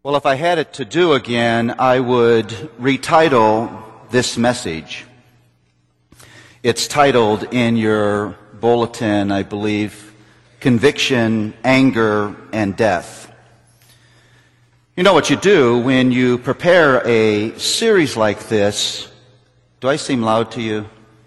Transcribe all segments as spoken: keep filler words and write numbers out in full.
Well, if I had it to do again, I would retitle this message. It's titled in your bulletin, I believe, Conviction, Anger, and Death. You know what you do when you prepare a series like this. Do I seem loud to you?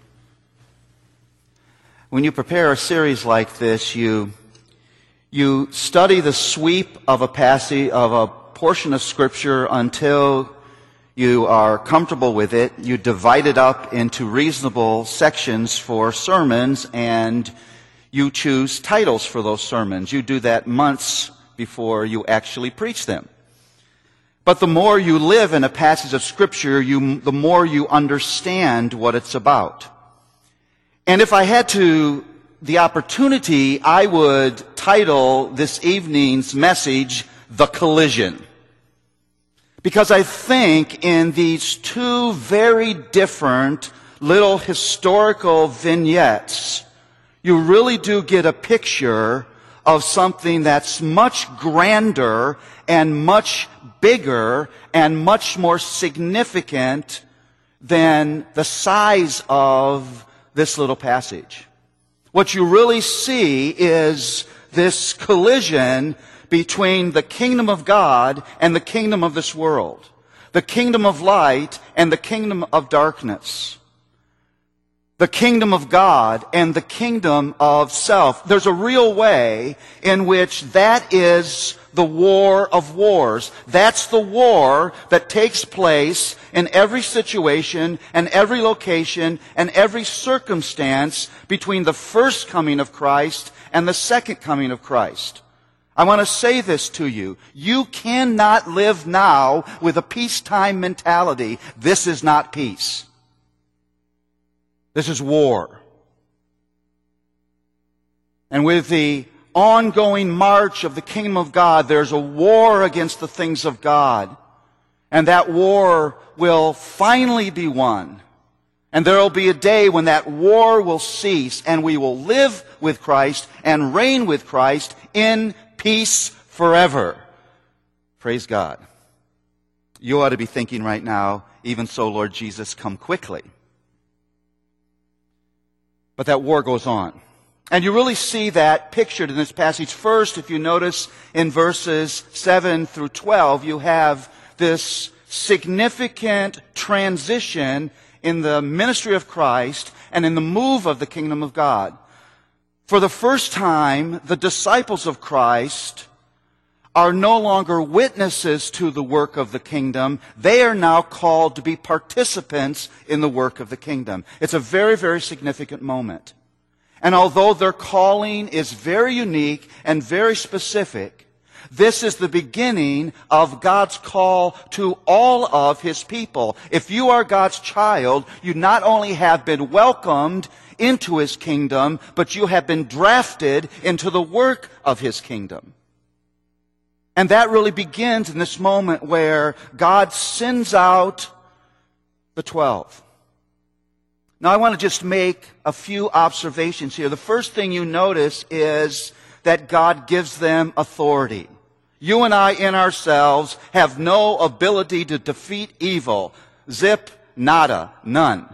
When you prepare a series like this, you you study the sweep of a passage of a portion of Scripture until you are comfortable with it. You divide it up into reasonable sections for sermons, and you choose titles for those sermons. You do that months before you actually preach them. But the more you live in a passage of Scripture, you, the more you understand what it's about. And if I had to, the opportunity, I would title this evening's message, The Collision. Because I think in these two very different little historical vignettes, you really do get a picture of something that's much grander and much bigger and much more significant than the size of this little passage. What you really see is this collision between the kingdom of God and the kingdom of this world, the kingdom of light and the kingdom of darkness, the kingdom of God and the kingdom of self. There's a real way in which that is the war of wars. That's the war that takes place in every situation and every location and every circumstance between the first coming of Christ and the second coming of Christ. I want to say this to you. You cannot live now with a peacetime mentality. This is not peace. This is war. And with the ongoing march of the kingdom of God, there's a war against the things of God. And that war will finally be won. And there will be a day when that war will cease and we will live with Christ and reign with Christ in peace forever. Praise God. You ought to be thinking right now, even so, Lord Jesus, come quickly. But that war goes on. And you really see that pictured in this passage. First, if you notice in verses seven through twelve, you have this significant transition in the ministry of Christ and in the move of the kingdom of God. For the first time, the disciples of Christ are no longer witnesses to the work of the kingdom. They are now called to be participants in the work of the kingdom. It's a very, very significant moment. And although their calling is very unique and very specific, this is the beginning of God's call to all of His people. If you are God's child, you not only have been welcomed into His kingdom, but you have been drafted into the work of His kingdom. And that really begins in this moment where God sends out the twelve. Now I want to just make a few observations here. The first thing you notice is that God gives them authority. You and I in ourselves have no ability to defeat evil. Zip, nada, none.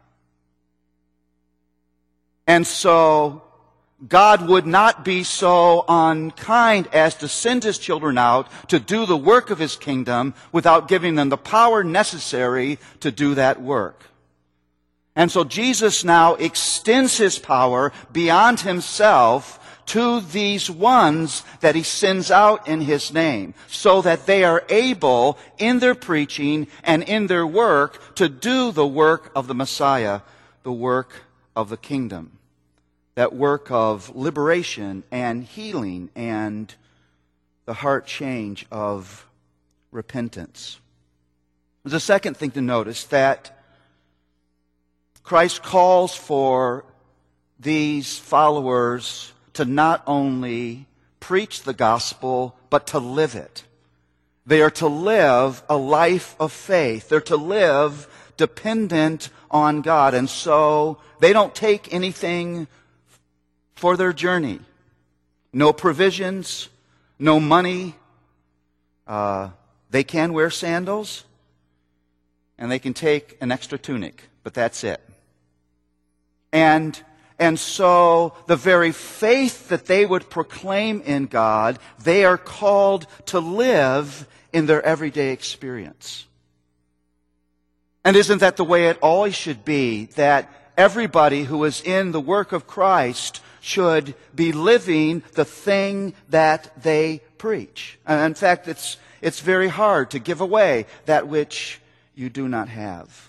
And so God would not be so unkind as to send His children out to do the work of His kingdom without giving them the power necessary to do that work. And so Jesus now extends His power beyond Himself to these ones that He sends out in His name, so that they are able, in their preaching and in their work, to do the work of the Messiah, the work of the kingdom. That work of liberation and healing and the heart change of repentance. There's a second thing to notice, that Christ calls for these followers to not only preach the gospel, but to live it. They are to live a life of faith. They're to live dependent on God. And so they don't take anything for their journey. No provisions, no money, uh, They can wear sandals, and they can take an extra tunic, but that's it. And, and so the very faith that they would proclaim in God, they are called to live in their everyday experience. And isn't that the way it always should be, that everybody who is in the work of Christ should be living the thing that they preach? And in fact, it's, it's very hard to give away that which you do not have.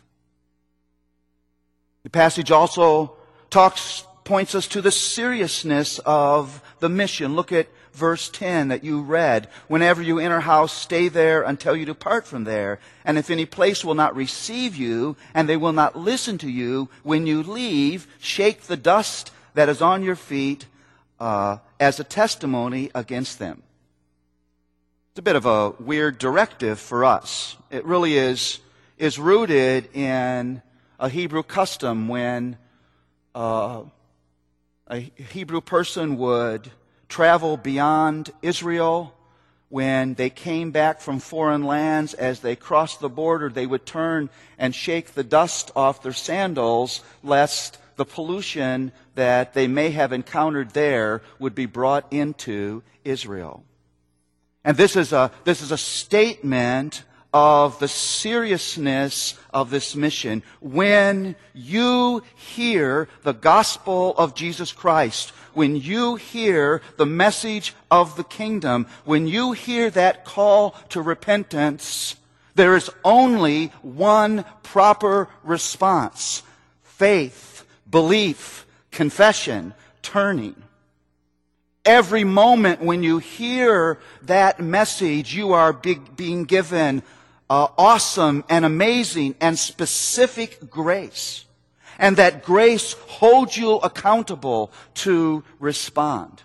The passage also talks, points us to the seriousness of the mission. Look at verse ten that you read. Whenever you enter a house, stay there until you depart from there. And if any place will not receive you, and they will not listen to you, when you leave, shake the dust that is on your feet uh, as a testimony against them. It's a bit of a weird directive for us. It really is, is rooted in a Hebrew custom when uh, a Hebrew person would travel beyond Israel. When they came back from foreign lands, as they crossed the border, they would turn and shake the dust off their sandals, lest the pollution that they may have encountered there would be brought into Israel. And this is a, this is a statement of the seriousness of this mission. When you hear the gospel of Jesus Christ, when you hear the message of the kingdom, when you hear that call to repentance, there is only one proper response: faith, belief, confession, turning. Every moment when you hear that message, you are big, being given uh, awesome and amazing and specific grace. And that grace holds you accountable to respond.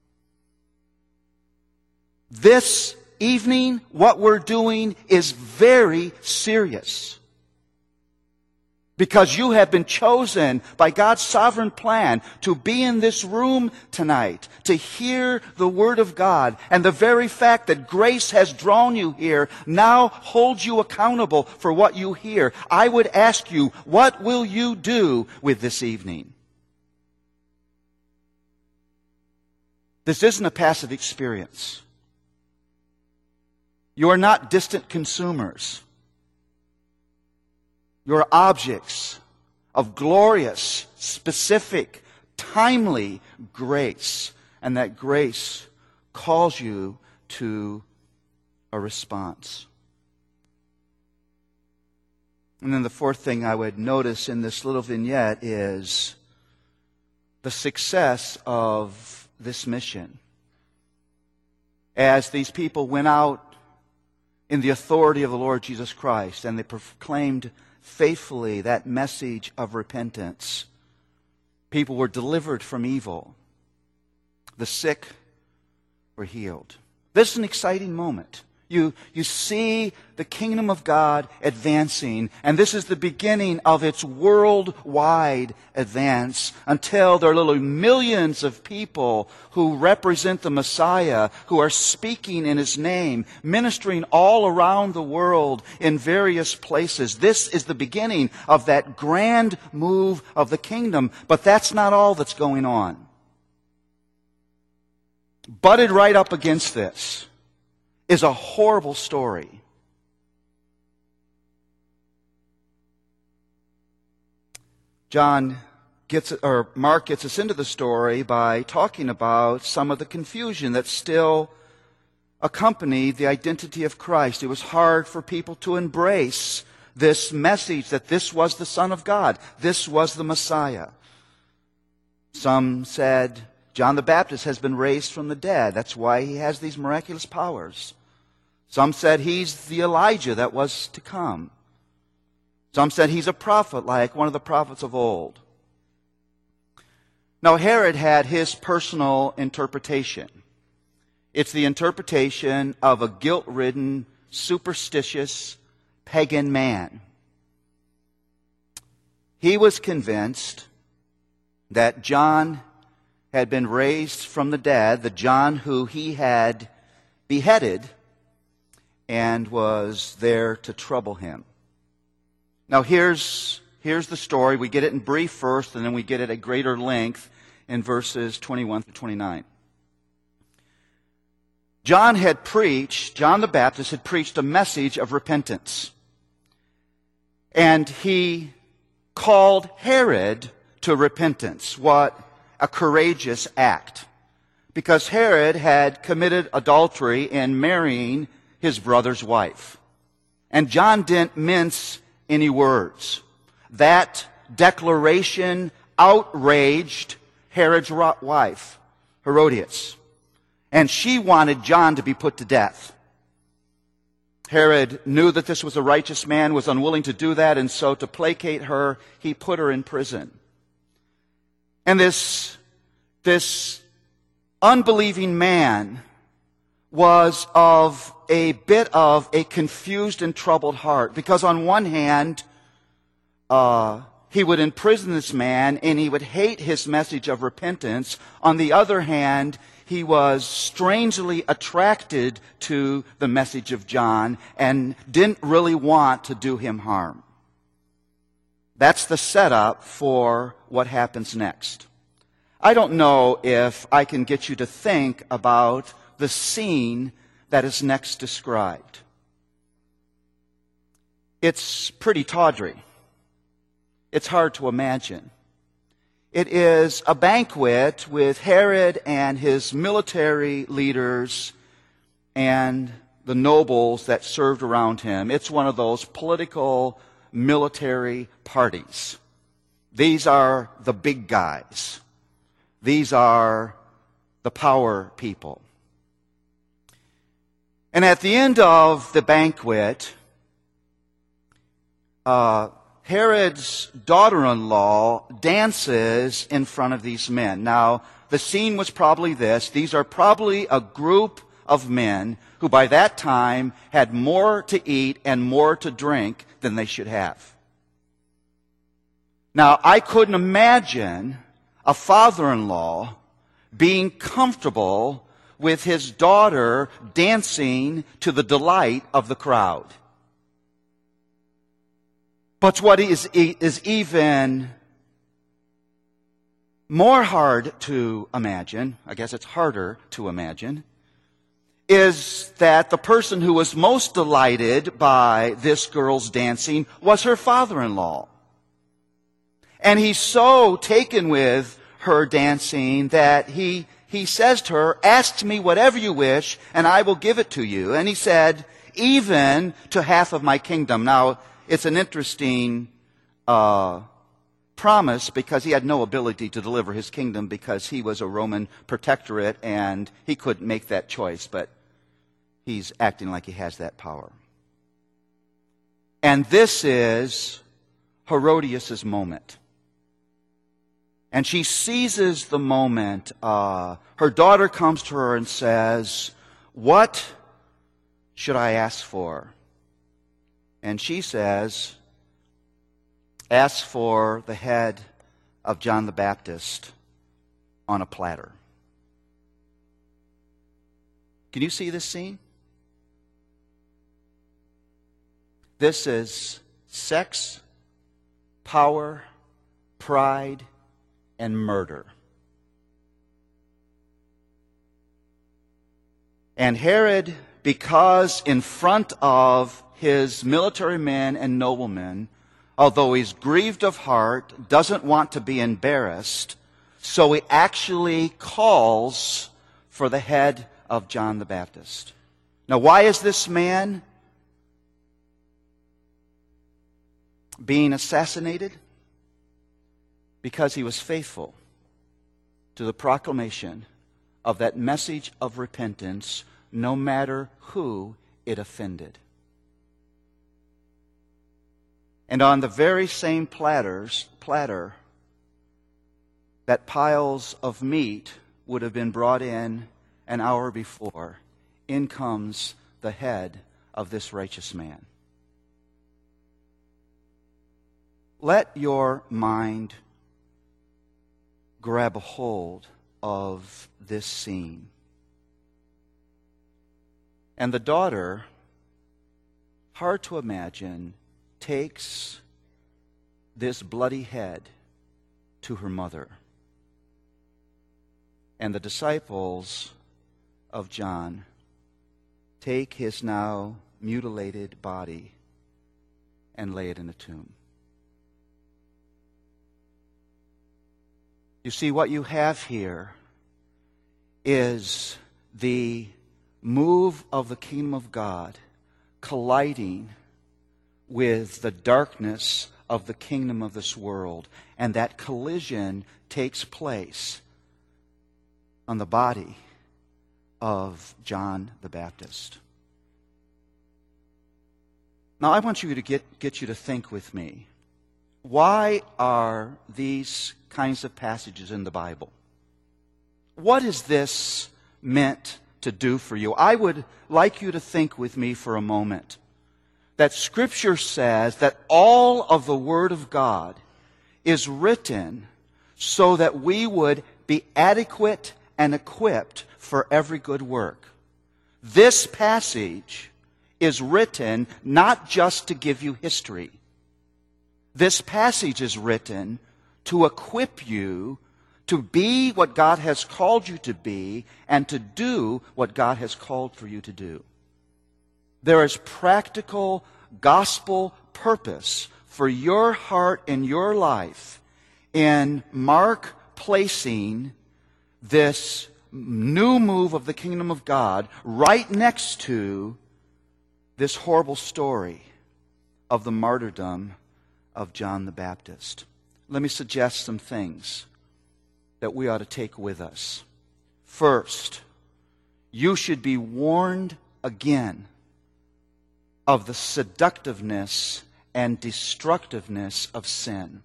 This evening, what we're doing is very serious. Because you have been chosen by God's sovereign plan to be in this room tonight, to hear the Word of God. And the very fact that grace has drawn you here now holds you accountable for what you hear. I would ask you, what will you do with this evening? This isn't a passive experience. You are not distant consumers. You're objects of glorious, specific, timely grace. And that grace calls you to a response. And then the fourth thing I would notice in this little vignette is the success of this mission. As these people went out in the authority of the Lord Jesus Christ and they proclaimed faithfully that message of repentance, people were delivered from evil. The sick were healed. This is an exciting moment. You, you see the kingdom of God advancing, and this is the beginning of its worldwide advance until there are literally millions of people who represent the Messiah, who are speaking in His name, ministering all around the world in various places. This is the beginning of that grand move of the kingdom, but that's not all that's going on. Butted right up against this is a horrible story. John gets, or Mark gets us into the story by talking about some of the confusion that still accompanied the identity of Christ. It was hard for people to embrace this message that this was the Son of God. This was the Messiah. Some said John the Baptist has been raised from the dead. That's why he has these miraculous powers. Some said he's the Elijah that was to come. Some said he's a prophet like one of the prophets of old. Now Herod had his personal interpretation. It's the interpretation of a guilt-ridden, superstitious, pagan man. He was convinced that John had been raised from the dead, the John who he had beheaded, and was there to trouble him. Now here's, here's the story. We get it in brief first, and then we get it at greater length in verses twenty-one through twenty-nine. John had preached, John the Baptist had preached a message of repentance. And he called Herod to repentance. What a courageous act. Because Herod had committed adultery in marrying his brother's wife. And John didn't mince any words. That declaration outraged Herod's wife, Herodias. And she wanted John to be put to death. Herod knew that this was a righteous man, was unwilling to do that, and so to placate her, he put her in prison. And this, this unbelieving man was of a bit of a confused and troubled heart, because on one hand, uh, he would imprison this man and he would hate his message of repentance. On the other hand, he was strangely attracted to the message of John and didn't really want to do him harm. That's the setup for what happens next. I don't know if I can get you to think about the scene that is next described. It's pretty tawdry. It's hard to imagine. It is a banquet with Herod and his military leaders and the nobles that served around him. It's one of those political military parties. These are the big guys. These are the power people. And at the end of the banquet, uh, Herod's daughter-in-law dances in front of these men. Now, the scene was probably this. These are probably a group of men who by that time had more to eat and more to drink than they should have. Now, I couldn't imagine a father-in-law being comfortable with his daughter dancing to the delight of the crowd. But what is, is even more hard to imagine, I guess it's harder to imagine, is that the person who was most delighted by this girl's dancing was her father-in-law. And he's so taken with her dancing that he, he says to her, "Ask me whatever you wish, and I will give it to you." And he said, "Even to half of my kingdom." Now, it's an interesting uh, promise because he had no ability to deliver his kingdom because he was a Roman protectorate and he couldn't make that choice, but he's acting like he has that power. And this is Herodias' moment. And she seizes the moment. Uh, her daughter comes to her and says, "What should I ask for?" And she says, "Ask for the head of John the Baptist on a platter." Can you see this scene? This is sex, power, pride, and murder. And Herod, because in front of his military men and noblemen, although he's grieved of heart, doesn't want to be embarrassed, so he actually calls for the head of John the Baptist. Now, why is this man being assassinated? Because he was faithful to the proclamation of that message of repentance, no matter who it offended. And on the very same platters, platter, that piles of meat would have been brought in an hour before, in comes the head of this righteous man. Let your mind grab a hold of this scene. And the daughter hard to imagine, takes this bloody head to her mother. And the disciples of John take his now mutilated body and lay it in a tomb. You see, what you have here is the move of the kingdom of God colliding with the darkness of the kingdom of this world. And that collision takes place on the body of John the Baptist. Now, I want you to get, get you to think with me. Why are these kinds of passages in the Bible? What is this meant to do for you? I would like you to think with me for a moment that Scripture says that all of the Word of God is written so that we would be adequate and equipped for every good work. This passage is written not just to give you history. This passage is written to equip you to be what God has called you to be and to do what God has called for you to do. There is practical gospel purpose for your heart and your life in Mark placing this new move of the kingdom of God right next to this horrible story of the martyrdom of John the Baptist. Let me suggest some things that we ought to take with us. First, you should be warned again of the seductiveness and destructiveness of sin.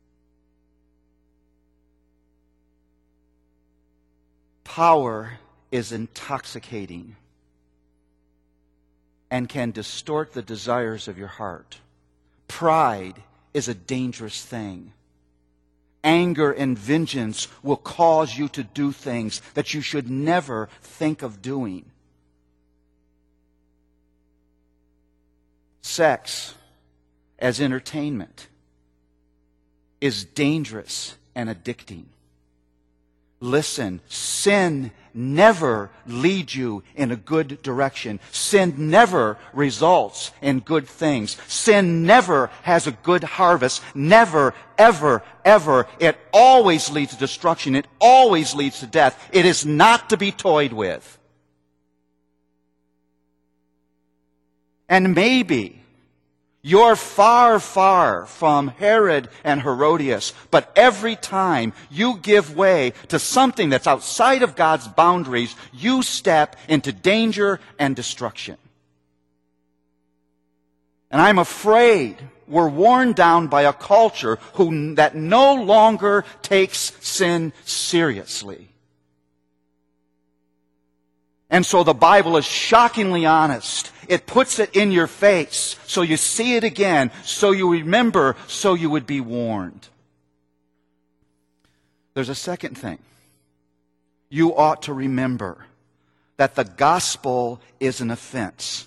Power is intoxicating and can distort the desires of your heart. Pride is a dangerous thing. Anger and vengeance will cause you to do things that you should never think of doing. Sex as entertainment is dangerous and addicting. Listen, sin never leads you in a good direction. Sin never results in good things. Sin never has a good harvest. Never, ever, ever. It always leads to destruction. It always leads to death. It is not to be toyed with. And maybe you're far, far from Herod and Herodias, but every time you give way to something that's outside of God's boundaries, you step into danger and destruction. And I'm afraid we're worn down by a culture who, that no longer takes sin seriously. And so the Bible is shockingly honest. It puts it in your face so you see it again, so you remember, so you would be warned. There's a second thing. You ought to remember that the gospel is an offense.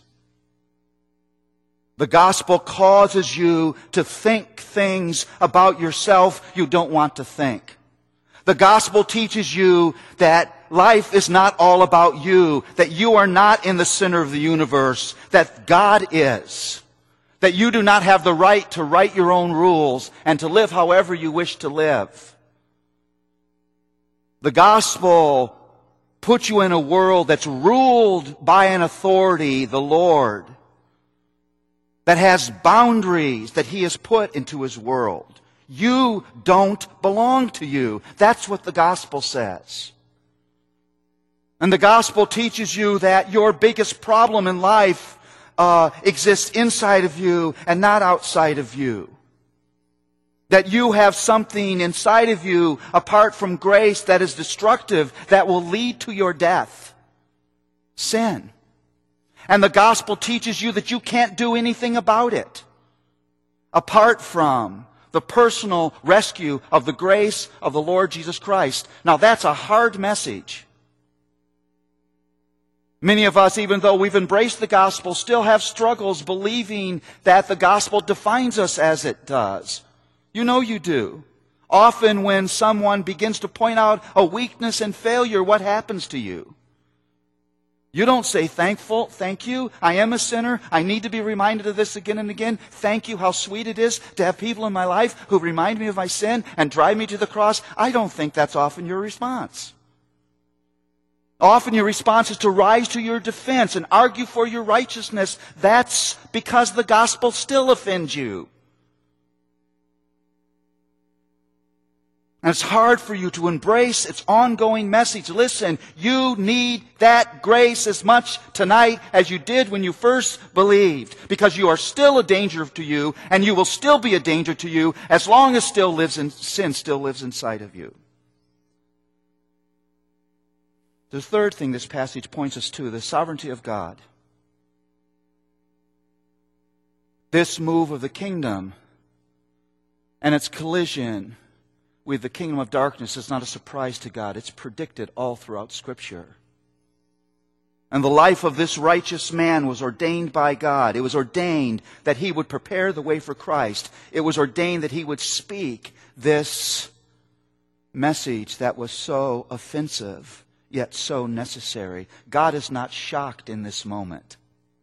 The gospel causes you to think things about yourself you don't want to think. The gospel teaches you that life is not all about you, that you are not in the center of the universe, that God is, that you do not have the right to write your own rules and to live however you wish to live. The gospel puts you in a world that's ruled by an authority, the Lord, that has boundaries that He has put into His world. You don't belong to you. That's what the gospel says. And the gospel teaches you that your biggest problem in life uh, exists inside of you and not outside of you. That you have something inside of you apart from grace that is destructive, that will lead to your death. Sin. And the gospel teaches you that you can't do anything about it apart from the personal rescue of the grace of the Lord Jesus Christ. Now that's a hard message. Many of us, even though we've embraced the gospel, still have struggles believing that the gospel defines us as it does. You know you do. Often when someone begins to point out a weakness and failure, what happens to you? You don't say thankful, thank you, I am a sinner, I need to be reminded of this again and again. Thank you, how sweet it is to have people in my life who remind me of my sin and drive me to the cross. I don't think that's often your response. Often your response is to rise to your defense and argue for your righteousness. That's because the gospel still offends you. And it's hard for you to embrace its ongoing message. Listen, you need that grace as much tonight as you did when you first believed, because you are still a danger to you, and you will still be a danger to you as long as still lives in, sin still lives inside of you. The third thing this passage points us to, the sovereignty of God. This move of the kingdom and its collision with the kingdom of darkness is not a surprise to God. It's predicted all throughout Scripture. And the life of this righteous man was ordained by God. It was ordained that he would prepare the way for Christ. It was ordained that he would speak this message that was so offensive, yet so necessary. God is not shocked in this moment.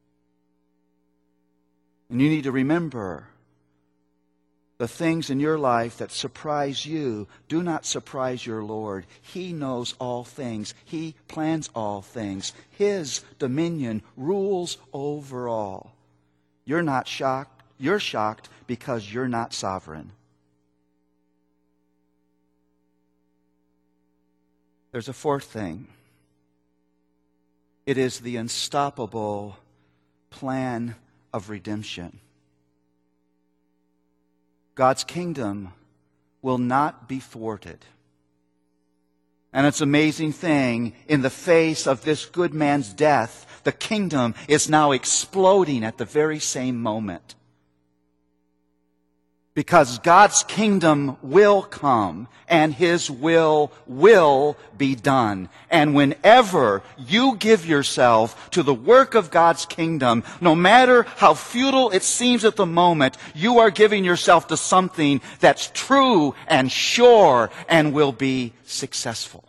And you need to remember, the things in your life that surprise you do not surprise your Lord. He knows all things. He plans all things. His dominion rules over all. You're not shocked. You're shocked because you're not sovereign. There's a fourth thing. It is the unstoppable plan of redemption. God's kingdom will not be thwarted. And it's an amazing thing, in the face of this good man's death, the kingdom is now exploding at the very same moment. Because God's kingdom will come and His will will be done. And whenever you give yourself to the work of God's kingdom, no matter how futile it seems at the moment, you are giving yourself to something that's true and sure and will be successful.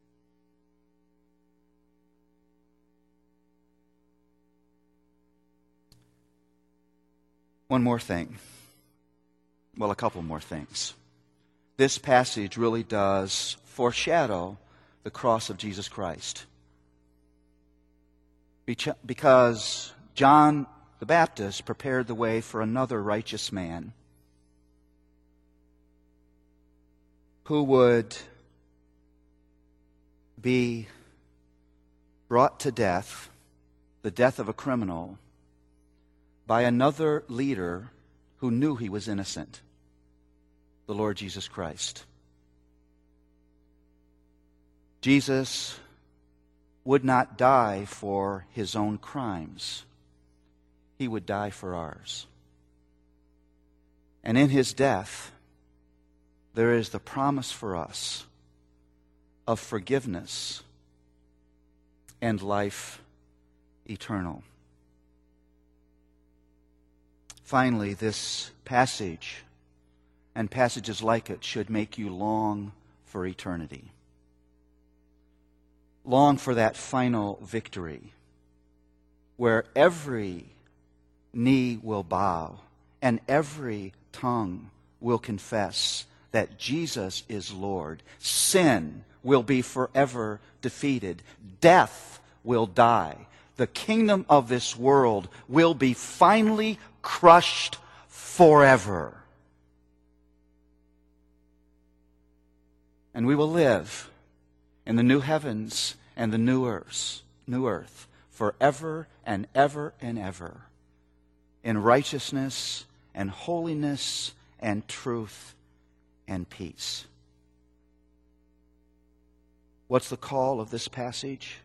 One more thing. Well, a couple more things. This passage really does foreshadow the cross of Jesus Christ. Because John the Baptist prepared the way for another righteous man who would be brought to death, the death of a criminal, by another leader who knew he was innocent, the Lord Jesus Christ. Jesus would not die for His own crimes. He would die for ours. And in His death, there is the promise for us of forgiveness and life eternal. Finally, this passage and passages like it should make you long for eternity. Long for that final victory where every knee will bow and every tongue will confess that Jesus is Lord. Sin will be forever defeated. Death will die. The kingdom of this world will be finally crushed forever. And we will live in the new heavens and the new earth, new earth, forever and ever and ever, in righteousness and holiness and truth and peace. What's the call of this passage?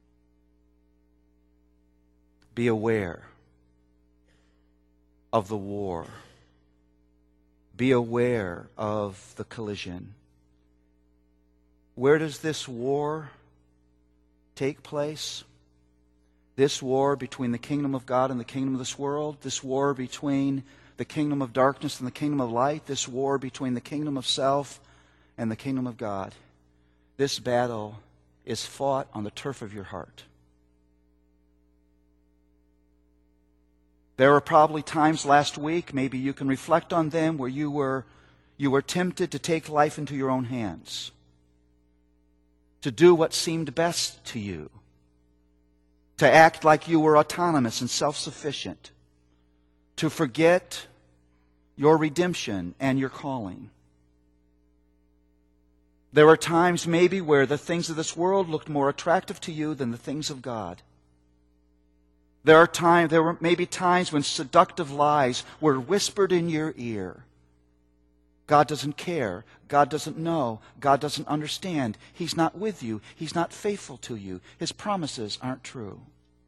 Be aware of the war. Be aware of the collision. Where does this war take place? This war between the kingdom of God and the kingdom of this world, this war between the kingdom of darkness and the kingdom of light, this war between the kingdom of self and the kingdom of God, this battle is fought on the turf of your heart. There were probably times last week, maybe you can reflect on them, where you were, you were tempted to take life into your own hands, to do what seemed best to you, to act like you were autonomous and self-sufficient, to forget your redemption and your calling. There were times maybe where the things of this world looked more attractive to you than the things of God. There are times, there were maybe times when seductive lies were whispered in your ear. God doesn't care. God doesn't know. God doesn't understand. He's not with you. He's not faithful to you. His promises aren't true.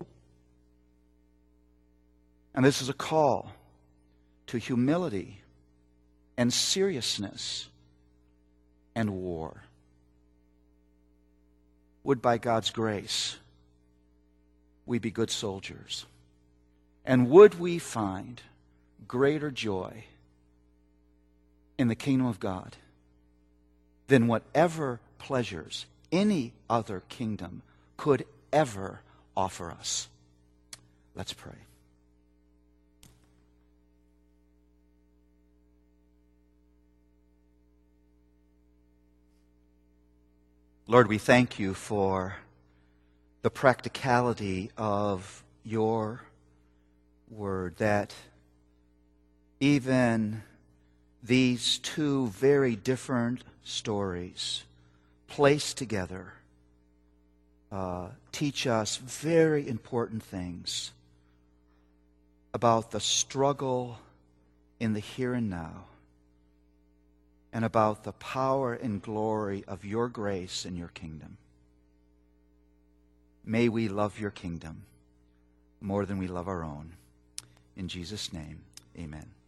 And this is a call to humility and seriousness and war. Would by God's grace we be good soldiers. And would we find greater joy in the kingdom of God than whatever pleasures any other kingdom could ever offer us. Let's pray. Lord, we thank you for the practicality of your word, that even these two very different stories placed together uh, teach us very important things about the struggle in the here and now, and about the power and glory of your grace and your kingdom. May we love your kingdom more than we love our own. In Jesus' name, amen.